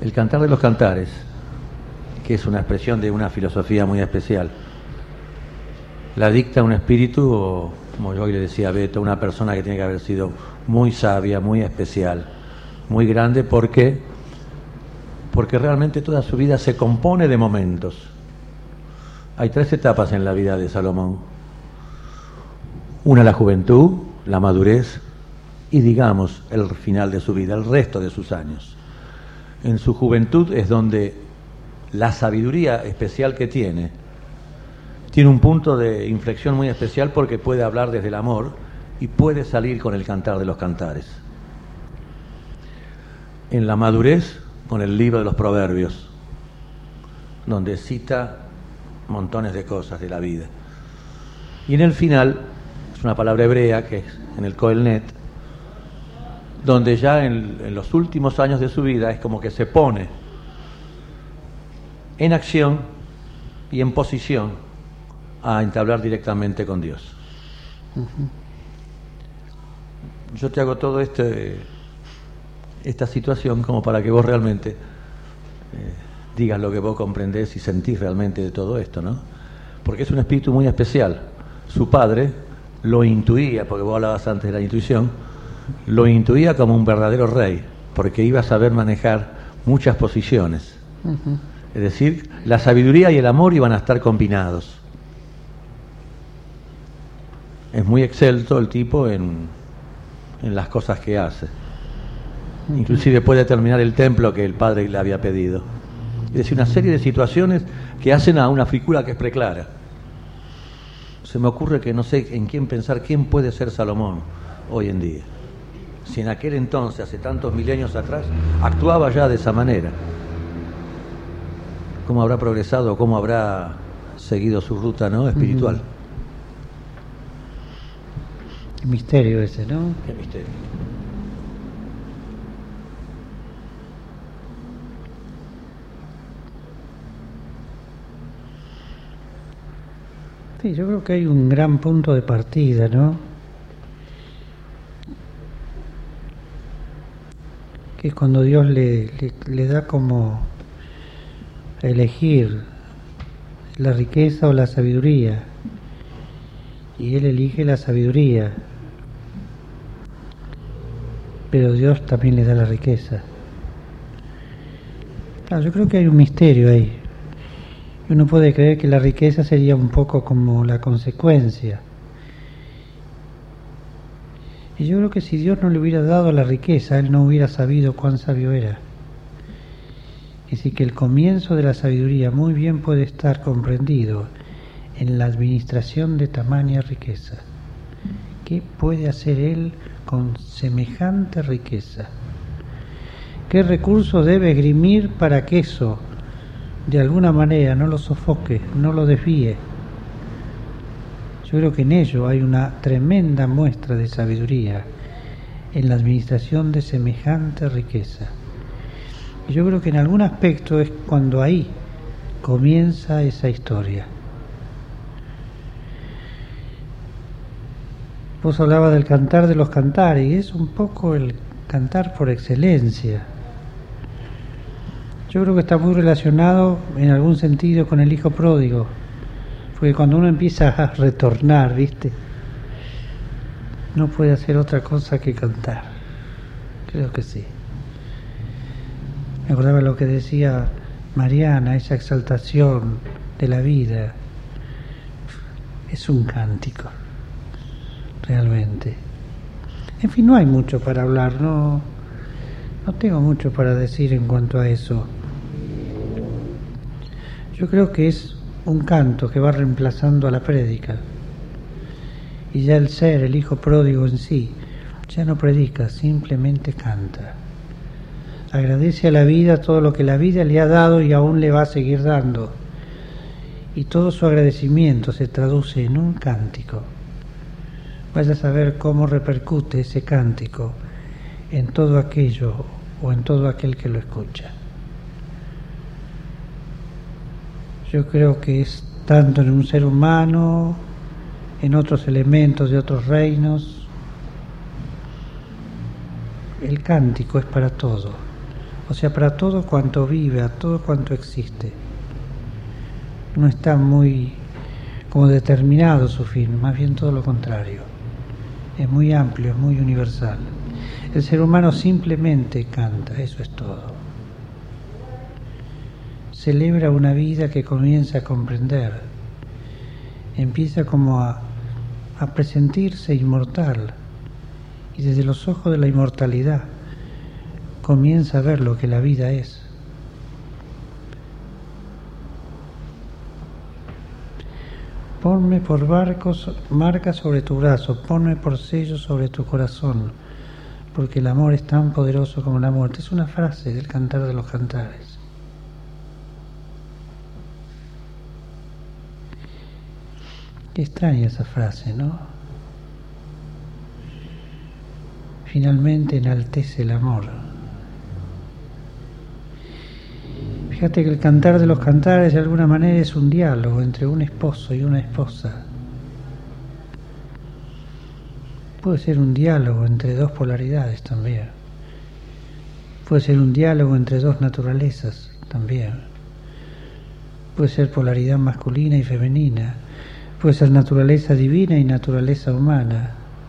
El Cantar de los Cantares, que es una expresión de una filosofía muy especial, la dicta un espíritu, o como yo hoy le decía a Beto, una persona que tiene que haber sido muy sabia, muy especial, muy grande, porque realmente toda su vida se compone de momentos. Hay 3 etapas en la vida de Salomón: una, la juventud, la madurez y, digamos, el final de su vida, el resto de sus años. En su juventud es donde la sabiduría especial que tiene un punto de inflexión muy especial, porque puede hablar desde el amor y puede salir con el Cantar de los Cantares. En la madurez, con el libro de los Proverbios, donde cita montones de cosas de la vida. Y en el final, es una palabra hebrea que es en el Kohelet, donde ya en los últimos años de su vida es como que se pone en acción y en posición a entablar directamente con Dios. Yo te hago todo esta situación como para que vos realmente digas lo que vos comprendés y sentís realmente de todo esto, ¿no? Porque es un espíritu muy especial. Su padre lo intuía, porque vos hablabas antes de la intuición, lo intuía como un verdadero rey, porque iba a saber manejar muchas posiciones. Es decir, la sabiduría y el amor iban a estar combinados. Es muy excelso el tipo en las cosas que hace. Inclusive puede terminar el templo que el padre le había pedido. Es decir, una serie de situaciones que hacen a una figura que es preclara. Se me ocurre que no sé en quién pensar, quién puede ser Salomón hoy en día. Si en aquel entonces, hace tantos milenios atrás, actuaba ya de esa manera. ¿Cómo habrá progresado, cómo habrá seguido su ruta, ¿no?, espiritual? Qué misterio ese, ¿no? Qué misterio. Sí, yo creo que hay un gran punto de partida, ¿no? Que es cuando Dios le da como a elegir la riqueza o la sabiduría, y él elige la sabiduría, pero Dios también le da la riqueza. Claro, yo creo que hay un misterio ahí. Uno puede creer que la riqueza sería un poco como la consecuencia. Y yo creo que si Dios no le hubiera dado la riqueza, él no hubiera sabido cuán sabio era. Es decir, que el comienzo de la sabiduría muy bien puede estar comprendido en la administración de tamaña riqueza. ¿Qué puede hacer él con semejante riqueza? ¿Qué recursos debe esgrimir para que eso de alguna manera no lo sofoque, no lo desvíe? Yo creo que en ello hay una tremenda muestra de sabiduría en la administración de semejante riqueza. Y yo creo que en algún aspecto es cuando ahí comienza esa historia. Vos hablabas del Cantar de los Cantares, y es un poco el cantar por excelencia. Yo creo que está muy relacionado en algún sentido con el hijo pródigo, porque cuando uno empieza a retornar, ¿viste?, no puede hacer otra cosa que cantar. Creo que sí. Me acordaba lo que decía Mariana, esa exaltación de la vida. Es un cántico, realmente. En fin, no hay mucho para hablar, no tengo mucho para decir en cuanto a eso. Yo creo que es un canto que va reemplazando a la prédica. Y ya el ser, el hijo pródigo en sí, ya no predica, simplemente canta. Agradece a la vida todo lo que la vida le ha dado y aún le va a seguir dando. Y todo su agradecimiento se traduce en un cántico. Vaya a saber cómo repercute ese cántico en todo aquello o en todo aquel que lo escucha. Yo creo que es tanto en un ser humano, en otros elementos de otros reinos. El cántico es para todo. O sea, para todo cuanto vive, a todo cuanto existe. No está muy como determinado su fin, más bien todo lo contrario. Es muy amplio, es muy universal. El ser humano simplemente canta, eso es todo. Celebra una vida que comienza a comprender. Empieza como a presentirse inmortal. Y desde los ojos de la inmortalidad comienza a ver lo que la vida es. Ponme por marca sobre tu brazo, ponme por sello sobre tu corazón, porque el amor es tan poderoso como la muerte. Es una frase del Cantar de los Cantares. Qué extraña esa frase, ¿no? Finalmente enaltece el amor. Fíjate que el Cantar de los Cantares de alguna manera es un diálogo entre un esposo y una esposa. Puede ser un diálogo entre dos polaridades también. Puede ser un diálogo entre dos naturalezas también. Puede ser polaridad masculina y femenina. Puede ser naturaleza divina y naturaleza humana.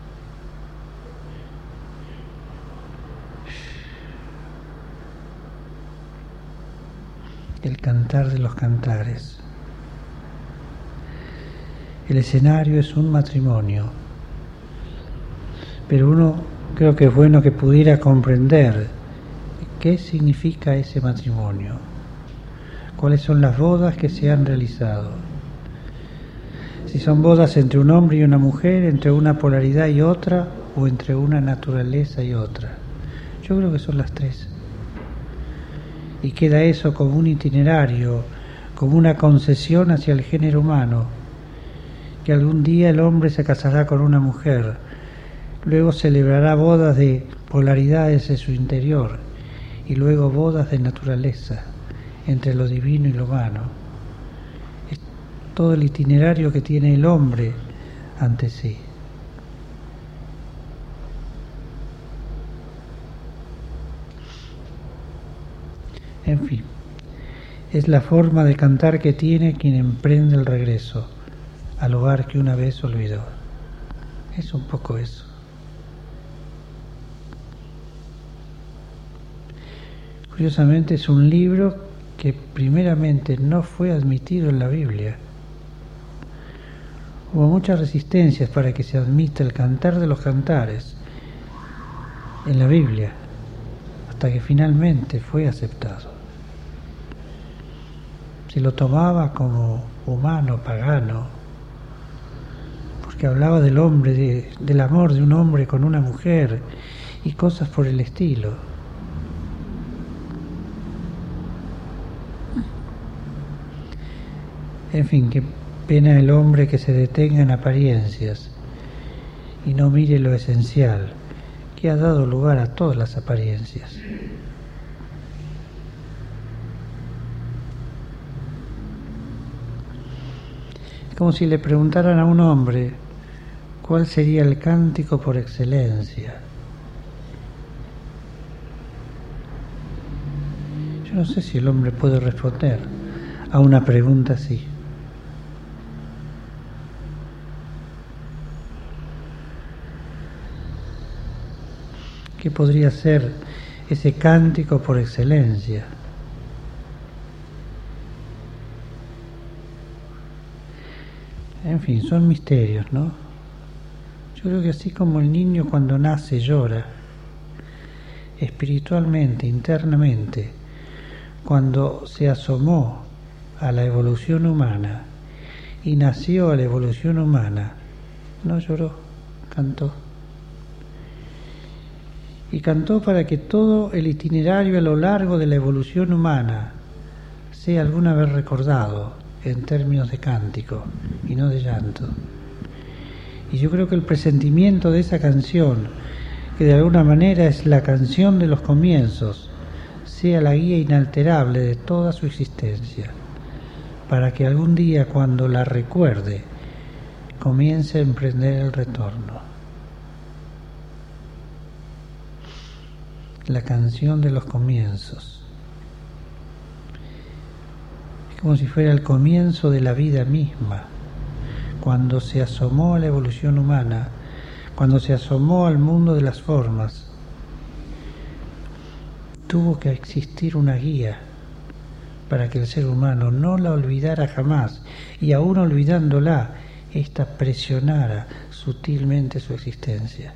El Cantar de los Cantares. El escenario es un matrimonio, pero uno creo que es bueno que pudiera comprender qué significa ese matrimonio, cuáles son las bodas que se han realizado, si son bodas entre un hombre y una mujer, entre una polaridad y otra, o entre una naturaleza y otra. Yo creo que son las tres. Y queda eso como un itinerario, como una concesión hacia el género humano, que algún día el hombre se casará con una mujer, luego celebrará bodas de polaridades en su interior, y luego bodas de naturaleza, entre lo divino y lo humano. Es todo el itinerario que tiene el hombre ante sí. En fin, es la forma de cantar que tiene quien emprende el regreso al hogar que una vez olvidó. Es un poco eso. Curiosamente es un libro que primeramente no fue admitido en la Biblia. Hubo muchas resistencias para que se admita el Cantar de los Cantares en la Biblia, hasta que finalmente fue aceptado. Se lo tomaba como humano, pagano, porque hablaba del hombre, del amor de un hombre con una mujer y cosas por el estilo. En fin, qué pena el hombre que se detenga en apariencias y no mire lo esencial, que ha dado lugar a todas las apariencias. Como si le preguntaran a un hombre cuál sería el cántico por excelencia. Yo no sé si el hombre puede responder a una pregunta así. ¿Qué podría ser ese cántico por excelencia? En fin, son misterios, ¿no? Yo creo que así como el niño cuando nace llora, espiritualmente, internamente, cuando se asomó a la evolución humana y nació a la evolución humana, no lloró, cantó. Y cantó para que todo el itinerario a lo largo de la evolución humana sea alguna vez recordado en términos de cántico y no de llanto. Y yo creo que el presentimiento de esa canción, que de alguna manera es la canción de los comienzos, sea la guía inalterable de toda su existencia, para que algún día cuando la recuerde, comience a emprender el retorno. la canción de los comienzos. Es como si fuera el comienzo de la vida misma, cuando se asomó a la evolución humana, cuando se asomó al mundo de las formas. Tuvo que existir una guía para que el ser humano no la olvidara jamás, y aún olvidándola, ésta presionara sutilmente su existencia.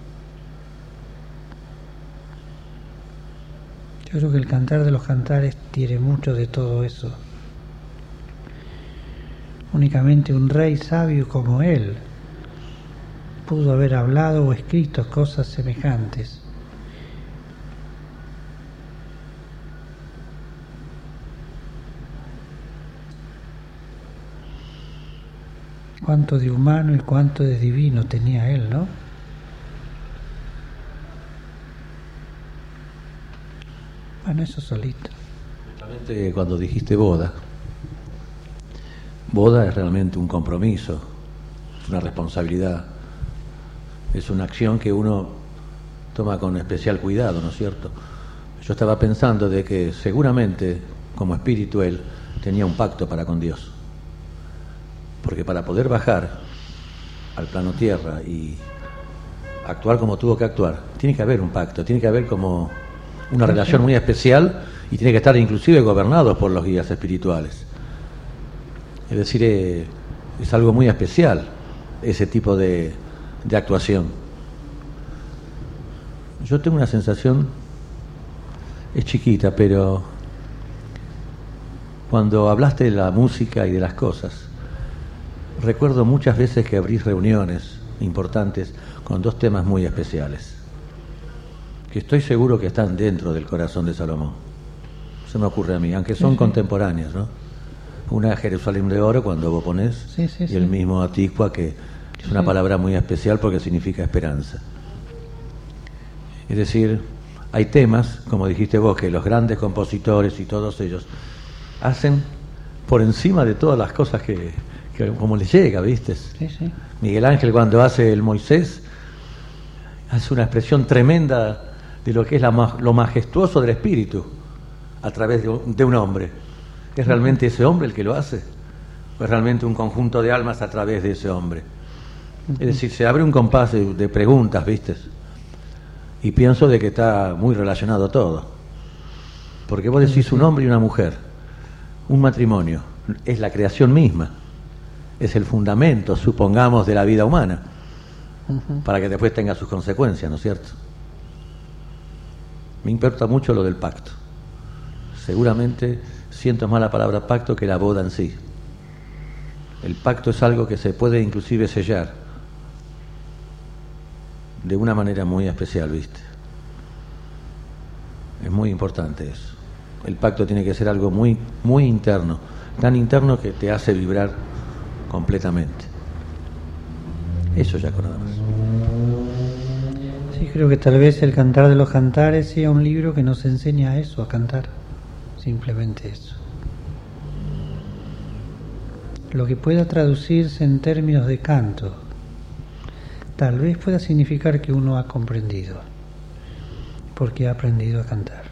Yo creo que el Cantar de los Cantares tiene mucho de todo eso. Únicamente un rey sabio como él pudo haber hablado o escrito cosas semejantes. Cuánto de humano y cuánto de divino tenía él, ¿no? Bueno, eso solito. Justamente cuando dijiste boda, boda es realmente un compromiso, es una responsabilidad, es una acción que uno toma con especial cuidado, ¿no es cierto? Yo estaba pensando de que seguramente como espíritu él tenía un pacto para con Dios. Porque para poder bajar al plano tierra y actuar como tuvo que actuar, tiene que haber un pacto, tiene que haber como una relación muy especial y tiene que estar inclusive gobernado por los guías espirituales. Es decir, es algo muy especial ese tipo de actuación. Yo tengo una sensación, es chiquita, pero cuando hablaste de la música y de las cosas, recuerdo muchas veces que abrís reuniones importantes con dos temas muy especiales, que estoy seguro que están dentro del corazón de Salomón. Se me ocurre a mí, aunque son contemporáneas, ¿no? Una Jerusalén de oro, cuando vos ponés, y el mismo Atikwa, que es una palabra muy especial porque significa esperanza. Es decir, hay temas, como dijiste vos, que los grandes compositores y todos ellos hacen por encima de todas las cosas que como les llega, ¿viste? Sí, sí. Miguel Ángel, cuando hace el Moisés, hace una expresión tremenda de lo que es lo majestuoso del espíritu a través de un hombre. ¿Es realmente ese hombre el que lo hace? ¿O es realmente un conjunto de almas a través de ese hombre? Es decir, se abre un compás de preguntas, ¿viste? Y pienso de que está muy relacionado todo. Porque vos decís un hombre y una mujer, un matrimonio, es la creación misma. Es el fundamento, supongamos, de la vida humana, para que después tenga sus consecuencias, ¿no es cierto? Me importa mucho lo del pacto. Seguramente siento más la palabra pacto que la boda en sí. El pacto es algo que se puede inclusive sellar de una manera muy especial, ¿viste? Es muy importante eso. El pacto tiene que ser algo muy, muy interno, tan interno que te hace vibrar completamente. Eso ya con nada más. Sí, creo que tal vez el Cantar de los Cantares sea un libro que nos enseña eso, a cantar. Simplemente eso. Lo que pueda traducirse en términos de canto, tal vez pueda significar que uno ha comprendido, porque ha aprendido a cantar.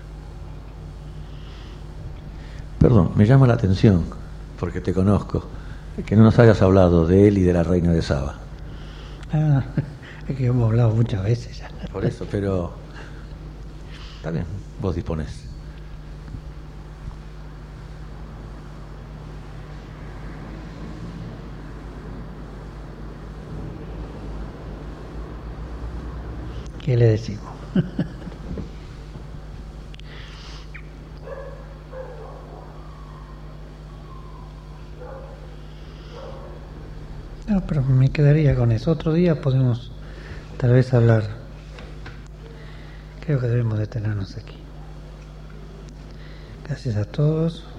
Perdón, me llama la atención, porque te conozco, que no nos hayas hablado de él y de la reina de Saba. Ah, es que hemos hablado muchas veces ya. Por eso, pero está bien, vos disponés. ¿Qué le decimos? No, pero me quedaría con eso. Otro día podemos tal vez hablar. Creo que debemos detenernos aquí. Gracias a todos.